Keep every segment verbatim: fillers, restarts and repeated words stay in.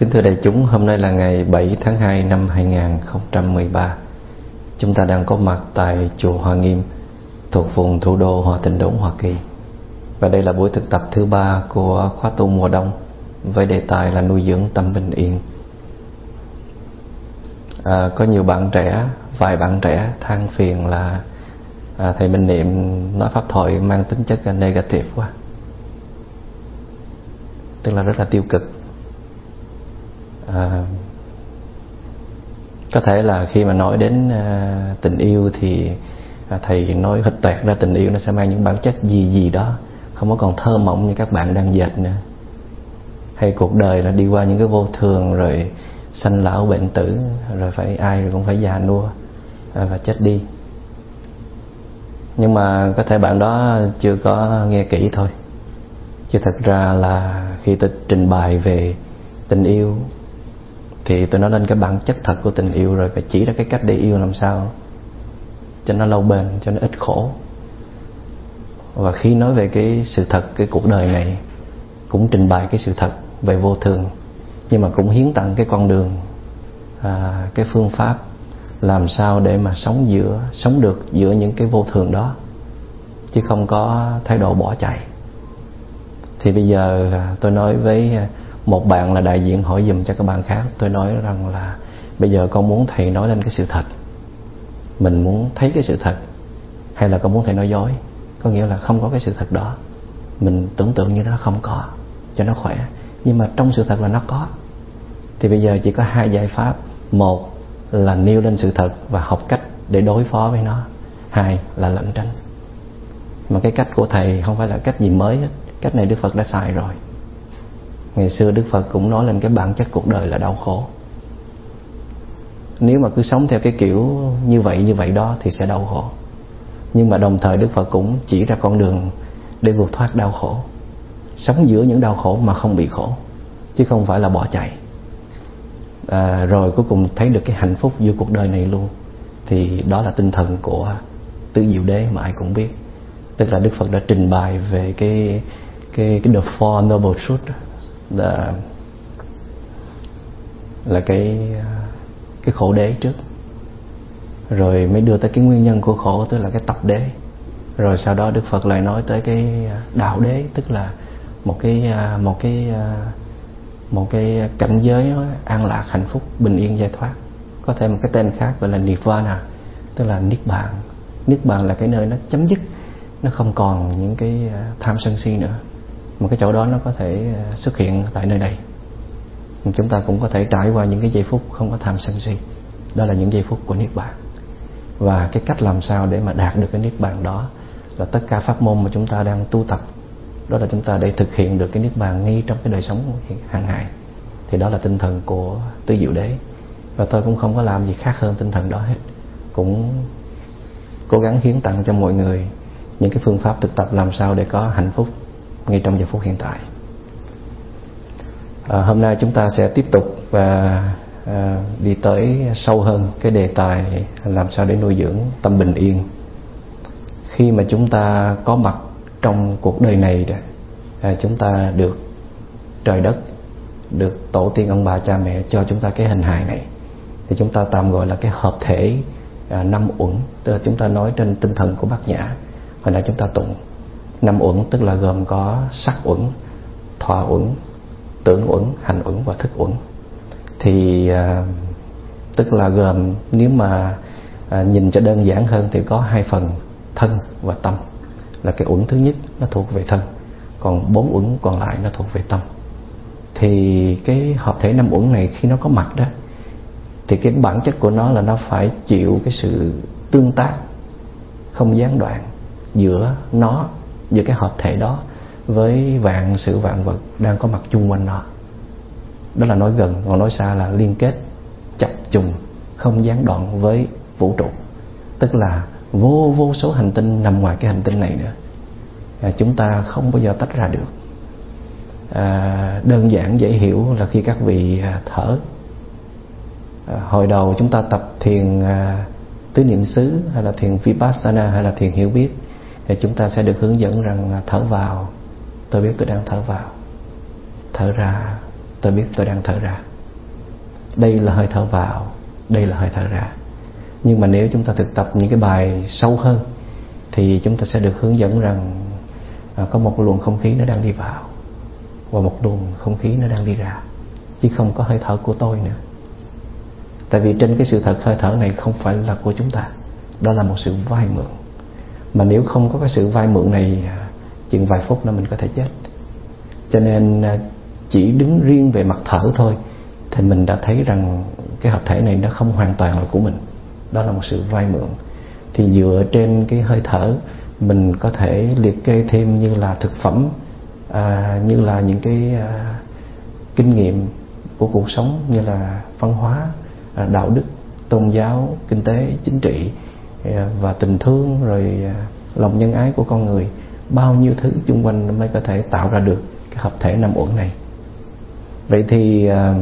Kính thưa đại chúng, hôm nay là ngày bảy tháng hai năm hai nghìn không trăm mười ba. Chúng ta đang có mặt tại chùa Hoa Nghiêm, thuộc vùng thủ đô Hòa Tịnh Đốn, Hoa Kỳ. Và đây là buổi thực tập thứ ba của khóa tu mùa đông, với đề tài là nuôi dưỡng tâm bình yên. À, có nhiều bạn trẻ, vài bạn trẻ than phiền là à, thầy Minh Niệm nói pháp thoại mang tính chất là negative quá, tức là rất là tiêu cực. À, có thể là khi mà nói đến à, tình yêu thì à, thầy nói hết toẹt ra tình yêu nó sẽ mang những bản chất gì gì đó, không có còn thơ mộng như các bạn đang dệt nữa. Hay cuộc đời là đi qua những cái vô thường, rồi sanh lão bệnh tử, rồi phải ai rồi cũng phải già nua à, và chết đi. Nhưng mà có thể bạn đó chưa có nghe kỹ thôi, chứ thật ra là khi tôi trình bày về tình yêu thì tôi nói lên cái bản chất thật của tình yêu, rồi phải chỉ ra cái cách để yêu làm sao cho nó lâu bền, cho nó ít khổ. Và khi nói về cái sự thật, cái cuộc đời này, cũng trình bày cái sự thật về vô thường, nhưng mà cũng hiến tặng cái con đường, à, cái phương pháp làm sao để mà sống giữa sống được giữa những cái vô thường đó, chứ không có thái độ bỏ chạy. Thì bây giờ tôi nói với một bạn là đại diện hỏi giùm cho các bạn khác. Tôi nói rằng là bây giờ con muốn thầy nói lên cái sự thật, mình muốn thấy cái sự thật, hay là con muốn thầy nói dối? Có nghĩa là không có cái sự thật đó, mình tưởng tượng như nó không có cho nó khỏe, nhưng mà trong sự thật là nó có. Thì bây giờ chỉ có hai giải pháp: một là nêu lên sự thật và học cách để đối phó với nó, hai là lẩn tránh. Mà cái cách của thầy không phải là cách gì mới hết, cách này Đức Phật đã xài rồi. Ngày xưa Đức Phật cũng nói lên cái bản chất cuộc đời là đau khổ. Nếu mà cứ sống theo cái kiểu như vậy như vậy đó thì sẽ đau khổ. Nhưng mà đồng thời Đức Phật cũng chỉ ra con đường để vượt thoát đau khổ, sống giữa những đau khổ mà không bị khổ, chứ không phải là bỏ chạy. À, rồi cuối cùng thấy được cái hạnh phúc giữa cuộc đời này luôn. Thì đó là tinh thần của Tứ Diệu Đế mà ai cũng biết. Tức là Đức Phật đã trình bày về cái cái cái the four noble truths, là là cái cái khổ đế trước, rồi mới đưa tới cái nguyên nhân của khổ, tức là cái tập đế. Rồi sau đó Đức Phật lại nói tới cái đạo đế, tức là một cái một cái một cái cảnh giới an lạc, hạnh phúc, bình yên, giải thoát. Có thể một cái tên khác gọi là Nirvana, tức là niết bàn. Niết bàn là cái nơi nó chấm dứt, nó không còn những cái tham sân si nữa. Một cái chỗ đó nó có thể xuất hiện tại nơi đây. Chúng ta cũng có thể trải qua những cái giây phút không có tham sân si. Đó là những giây phút của niết bàn. Và cái cách làm sao để mà đạt được cái niết bàn đó là tất cả pháp môn mà chúng ta đang tu tập. Đó là chúng ta để thực hiện được cái niết bàn ngay trong cái đời sống hàng ngày. Thì đó là tinh thần của Tứ Diệu Đế. Và tôi cũng không có làm gì khác hơn tinh thần đó hết. Cũng cố gắng hiến tặng cho mọi người những cái phương pháp thực tập làm sao để có hạnh phúc ngay trong giờ phút hiện tại. À, hôm nay chúng ta sẽ tiếp tục và à, đi tới sâu hơn cái đề tài làm sao để nuôi dưỡng tâm bình yên. Khi mà chúng ta có mặt trong cuộc đời này, à, chúng ta được trời đất, được tổ tiên ông bà cha mẹ cho chúng ta cái hình hài này, thì chúng ta tạm gọi là cái hợp thể à, năm uẩn. Tức là chúng ta nói trên tinh thần của Bát Nhã. Hồi nãy chúng ta tụng năm uẩn, tức là gồm có sắc uẩn, thọ uẩn, tưởng uẩn, hành uẩn và thức uẩn. Thì à, tức là gồm, nếu mà à, nhìn cho đơn giản hơn thì có hai phần: thân và tâm. Là cái uẩn thứ nhất nó thuộc về thân, còn bốn uẩn còn lại nó thuộc về tâm. Thì cái hợp thể năm uẩn này khi nó có mặt đó, thì cái bản chất của nó là nó phải chịu cái sự tương tác không gián đoạn giữa nó, giữa cái hợp thể đó với vạn sự vạn vật đang có mặt chung quanh nó. Đó là nói gần, còn nói xa là liên kết chập trùng không gián đoạn với vũ trụ. Tức là vô vô số hành tinh nằm ngoài cái hành tinh này nữa, à, chúng ta không bao giờ tách ra được. à, Đơn giản dễ hiểu là khi các vị à, thở, à, hồi đầu chúng ta tập thiền à, tứ niệm xứ, hay là thiền Vipassana, hay là thiền hiểu biết, thì chúng ta sẽ được hướng dẫn rằng thở vào, tôi biết tôi đang thở vào. Thở ra, tôi biết tôi đang thở ra. đây là hơi thở vào, đây là hơi thở ra. Nhưng mà nếu chúng ta thực tập những cái bài sâu hơn thì chúng ta sẽ được hướng dẫn rằng à, có một luồng không khí nó đang đi vào và một luồng không khí nó đang đi ra, chứ không có hơi thở của tôi nữa. Tại vì trên cái sự thật hơi thở này không phải là của chúng ta, đó là một sự vay mượn. Mà nếu không có cái sự vay mượn này, chừng vài phút nữa mình có thể chết. Cho nên chỉ đứng riêng về mặt thở thôi thì mình đã thấy rằng cái hợp thể này nó không hoàn toàn là của mình, đó là một sự vay mượn. Thì dựa trên cái hơi thở, mình có thể liệt kê thêm như là thực phẩm, à, như là những cái à, kinh nghiệm của cuộc sống, như là văn hóa, à, đạo đức, tôn giáo, kinh tế, chính trị, à, và tình thương, rồi à, lòng nhân ái của con người. Bao nhiêu thứ chung quanh mới có thể tạo ra được cái hợp thể năm uẩn này. Vậy thì à,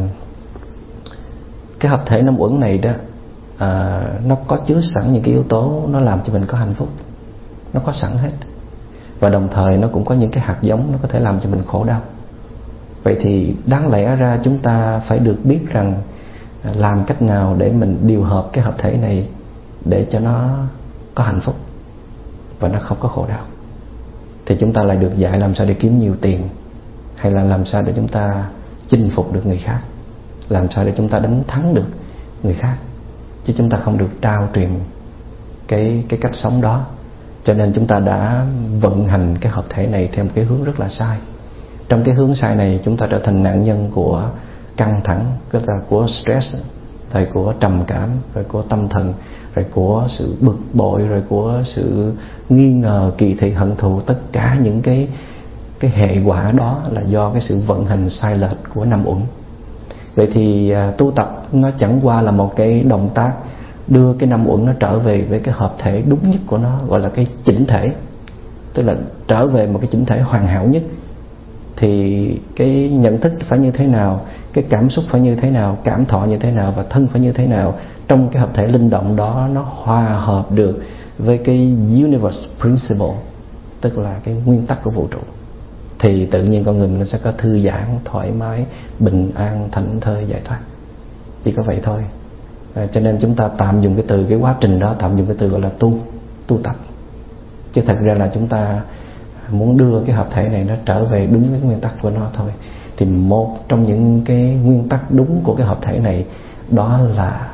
cái hợp thể năm uẩn này đó, à, nó có chứa sẵn những cái yếu tố nó làm cho mình có hạnh phúc, nó có sẵn hết. Và đồng thời nó cũng có những cái hạt giống nó có thể làm cho mình khổ đau. Vậy thì đáng lẽ ra chúng ta phải được biết rằng làm cách nào để mình điều hợp cái hợp thể này để cho nó có hạnh phúc và nó không có khổ đau. Thì chúng ta lại được dạy làm sao để kiếm nhiều tiền, hay là làm sao để chúng ta chinh phục được người khác, làm sao để chúng ta đánh thắng được người khác, chứ chúng ta không được trao truyền cái, cái cách sống đó. Cho nên chúng ta đã vận hành cái hợp thể này theo một cái hướng rất là sai. Trong cái hướng sai này chúng ta trở thành nạn nhân của căng thẳng, của stress, rồi của trầm cảm, rồi của tâm thần, rồi của sự bực bội, rồi của sự nghi ngờ, kỳ thị, hận thù. Tất cả những cái, cái hệ quả đó là do cái sự vận hành sai lệch của năm uẩn. Vậy thì à, tu tập nó chẳng qua là một cái động tác đưa cái năm uẩn nó trở về với cái hợp thể đúng nhất của nó, gọi là cái chỉnh thể, tức là trở về một cái chỉnh thể hoàn hảo nhất. Thì cái nhận thức phải như thế nào, cái cảm xúc phải như thế nào, cảm thọ như thế nào và thân phải như thế nào, trong cái hợp thể linh động đó nó hòa hợp được với cái universe principle, tức là cái nguyên tắc của vũ trụ, thì tự nhiên con người mình sẽ có thư giãn, thoải mái, bình an, thảnh thơi, giải thoát. Chỉ có vậy thôi. À, cho nên chúng ta tạm dùng cái từ, cái quá trình đó tạm dùng cái từ gọi là tu, tu tập. Chứ thật ra là chúng ta muốn đưa cái hợp thể này nó trở về đúng cái nguyên tắc của nó thôi. Thì một trong những cái nguyên tắc đúng của cái hợp thể này đó là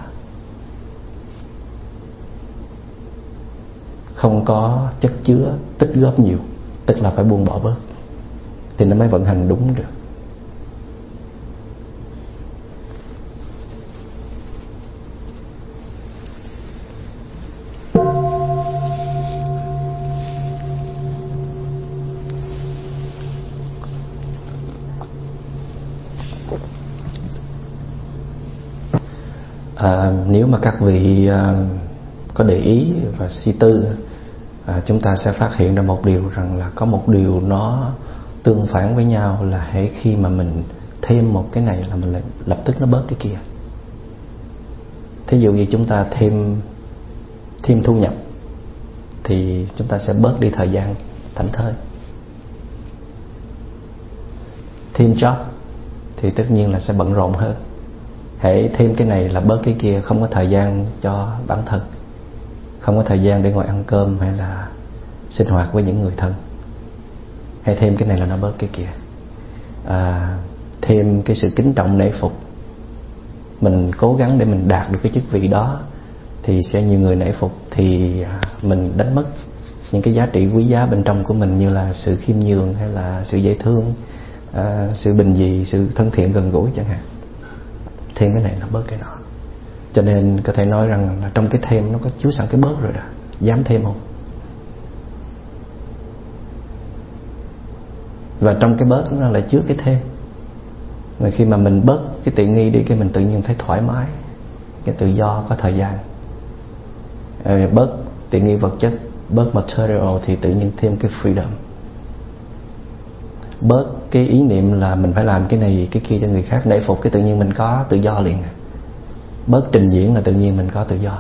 không có chất chứa, tích góp nhiều, tức là phải buông bỏ bớt thì nó mới vận hành đúng được. À, nếu mà các vị à, có để ý và suy tư, à, chúng ta sẽ phát hiện ra một điều, rằng là có một điều nó tương phản với nhau, là hễ khi mà mình thêm một cái này là mình lại lập tức nó bớt cái kia. Thí dụ như chúng ta thêm thêm thu nhập thì chúng ta sẽ bớt đi thời gian thảnh thơi. Thêm job thì tất nhiên là sẽ bận rộn hơn. Hãy thêm cái này là bớt cái kia, không có thời gian cho bản thân, không có thời gian để ngồi ăn cơm hay là sinh hoạt với những người thân. Hãy thêm cái này là nó bớt cái kia. À, thêm cái sự kính trọng nể phục, mình cố gắng để mình đạt được cái chức vị đó thì sẽ nhiều người nể phục, thì mình đánh mất những cái giá trị quý giá bên trong của mình, như là sự khiêm nhường hay là sự dễ thương, à, sự bình dị, sự thân thiện gần gũi chẳng hạn. Thêm cái này nó bớt cái nọ. Cho nên có thể nói rằng là trong cái thêm nó có chứa sẵn cái bớt rồi đó. Dám thêm không? Và trong cái bớt nó lại chứa cái thêm. Rồi khi mà mình bớt cái tiện nghi đi, cái mình tự nhiên thấy thoải mái, cái tự do, có thời gian. à, Bớt tiện nghi vật chất, bớt material thì tự nhiên thêm cái freedom. Bớt cái ý niệm là mình phải làm cái này cái kia cho người khác để phục, cái tự nhiên mình có tự do liền. Bớt trình diễn là tự nhiên mình có tự do.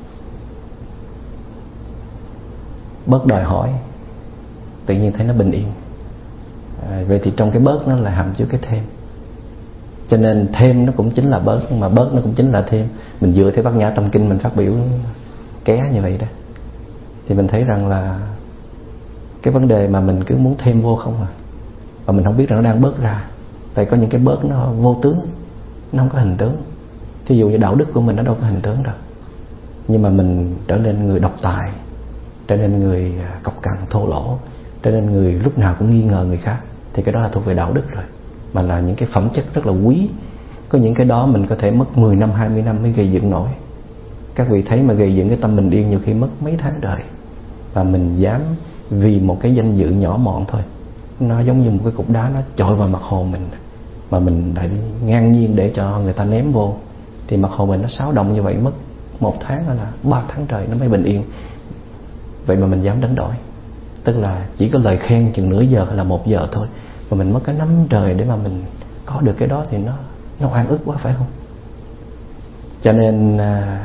Bớt đòi hỏi, tự nhiên thấy nó bình yên. à, Vậy thì trong cái bớt nó là hàm chứa cái thêm. Cho nên thêm nó cũng chính là bớt, mà bớt nó cũng chính là thêm. Mình dựa theo Bát Nhã Tâm Kinh mình phát biểu ké như vậy đó, thì mình thấy rằng là cái vấn đề mà mình cứ muốn thêm vô không à, và mình không biết rằng nó đang bớt ra. Tại có những cái bớt nó vô tướng, nó không có hình tướng. Thí dụ như đạo đức của mình nó đâu có hình tướng đâu, nhưng mà mình trở nên người độc tài, trở nên người cọc cằn thô lỗ, trở nên người lúc nào cũng nghi ngờ người khác, thì cái đó là thuộc về đạo đức rồi, mà là những cái phẩm chất rất là quý. Có những cái đó mình có thể mất mười năm, hai mươi năm mới gây dựng nổi. Các vị thấy mà gây dựng cái tâm bình yên nhiều khi mất mấy tháng trời, và mình dám vì một cái danh dự nhỏ mọn thôi, nó giống như một cái cục đá nó chọi vào mặt hồ mình, mà mình lại ngang nhiên để cho người ta ném vô, thì mặt hồ mình nó xáo động như vậy, mất một tháng hay là ba tháng trời nó mới bình yên. Vậy mà mình dám đánh đổi, tức là chỉ có lời khen chừng nửa giờ hay là một giờ thôi, mà mình mất cái năm trời để mà mình có được cái đó, thì nó nó oan ức quá, phải không? Cho nên à,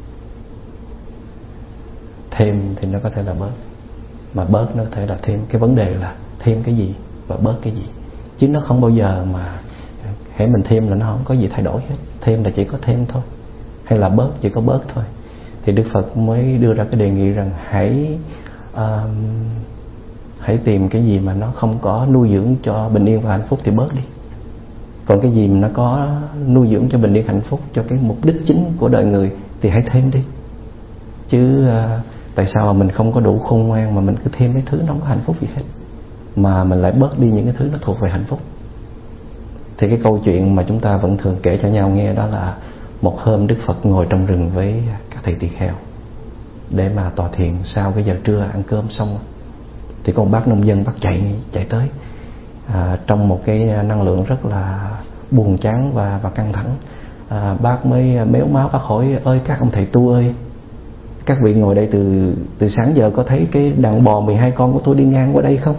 thêm thì nó có thể là bớt, mà bớt nó có thể là thêm. Cái vấn đề là thêm cái gì và bớt cái gì, chứ nó không bao giờ mà hễ mình thêm là nó không có gì thay đổi hết. Thêm là chỉ có thêm thôi, hay là bớt chỉ có bớt thôi. Thì Đức Phật mới đưa ra cái đề nghị rằng hãy uh, hãy tìm cái gì mà nó không có nuôi dưỡng cho bình yên và hạnh phúc thì bớt đi. Còn cái gì mà nó có nuôi dưỡng cho bình yên hạnh phúc, cho cái mục đích chính của đời người, thì hãy thêm đi. Chứ uh, tại sao mà mình không có đủ khôn ngoan mà mình cứ thêm cái thứ nó không có hạnh phúc gì hết, mà mình lại bớt đi những cái thứ nó thuộc về hạnh phúc. Thì cái câu chuyện mà chúng ta vẫn thường kể cho nhau nghe đó là một hôm Đức Phật ngồi trong rừng với các thầy tỳ kheo để mà tọa thiền. Sau cái giờ trưa ăn cơm xong thì có một bác nông dân, bác chạy chạy tới à, trong một cái năng lượng rất là buồn chán và, và căng thẳng. à, Bác mới méo máu, bác hỏi: ơi các ông thầy tu ơi, các vị ngồi đây từ từ sáng giờ có thấy cái đàn bò mười hai con của tôi đi ngang qua đây không?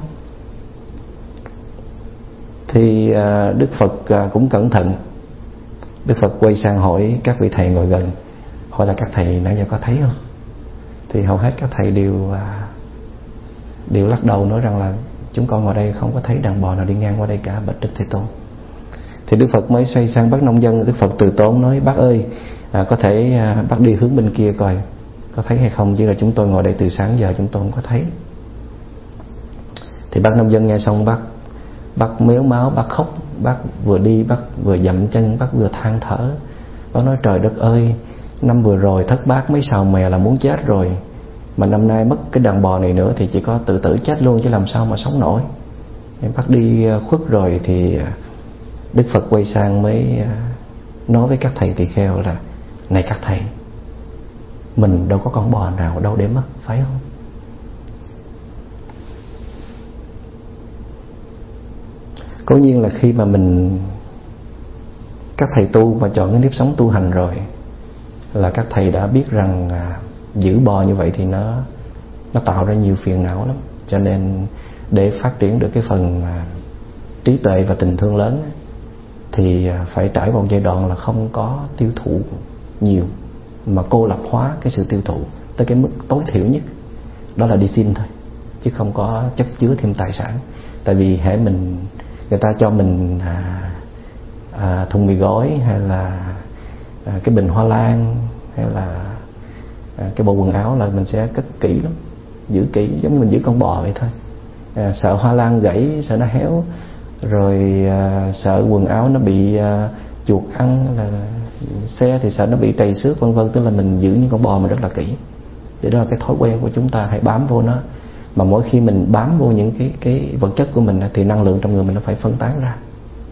Thì à, Đức Phật à, cũng cẩn thận. Đức Phật quay sang hỏi các vị thầy ngồi gần, hỏi là các thầy nãy giờ có thấy không? Thì hầu hết các thầy đều à, đều lắc đầu, nói rằng là chúng con ngồi đây không có thấy đàn bò nào đi ngang qua đây cả, bạch Đức Thế Tôn. Thì Đức Phật mới xoay sang bác nông dân. Đức Phật từ tốn nói: bác ơi, à, có thể à, bác đi hướng bên kia coi có thấy hay không, chứ là chúng tôi ngồi đây từ sáng giờ chúng tôi không có thấy. Thì bác nông dân nghe xong, bác bác méo máu, bác khóc. Bác vừa đi bác vừa dậm chân, bác vừa than thở. Bác nói: trời đất ơi, năm vừa rồi thất bát mấy sào mè là muốn chết rồi, mà năm nay mất cái đàn bò này nữa thì chỉ có tự tử chết luôn, chứ làm sao mà sống nổi. Nên bác đi khuất rồi. Thì Đức Phật quay sang mới nói với các thầy tỳ kheo là: này các thầy, mình đâu có con bò nào đâu để mất, phải không? Cố nhiên là khi mà mình, các thầy tu mà chọn cái nếp sống tu hành rồi, là các thầy đã biết rằng à, giữ bò như vậy thì nó nó tạo ra nhiều phiền não lắm. Cho nên để phát triển được cái phần à, trí tuệ và tình thương lớn thì à, phải trải vào một giai đoạn là không có tiêu thụ nhiều, mà cô lập hóa cái sự tiêu thụ tới cái mức tối thiểu nhất, đó là đi xin thôi, chứ không có chất chứa thêm tài sản. Tại vì hễ mình, người ta cho mình à, à, thùng mì gói, hay là à, cái bình hoa lan, hay là à, cái bộ quần áo, là mình sẽ cất kỹ lắm, giữ kỹ, giống như mình giữ con bò vậy thôi. à, Sợ hoa lan gãy, sợ nó héo, rồi à, sợ quần áo nó bị à, chuột ăn, là xe thì sợ nó bị trầy xước, vân vân. Tức là mình giữ những con bò mình rất là kỹ. Thì đó là cái thói quen của chúng ta, hãy bám vô nó. Mà mỗi khi mình bám vô những cái cái vật chất của mình thì năng lượng trong người mình nó phải phân tán ra.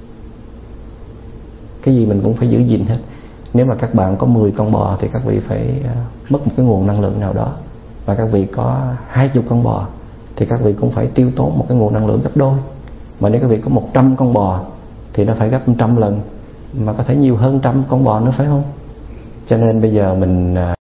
Cái gì mình cũng phải giữ gìn hết. Nếu mà các bạn có mười con bò thì các vị phải uh, mất một cái nguồn năng lượng nào đó. Và các vị có hai mươi con bò thì các vị cũng phải tiêu tốn một cái nguồn năng lượng gấp đôi. Mà nếu các vị có một trăm con bò thì nó phải gấp một trăm lần, mà có thể nhiều hơn trăm con bò nữa, phải không? Cho nên bây giờ mình uh,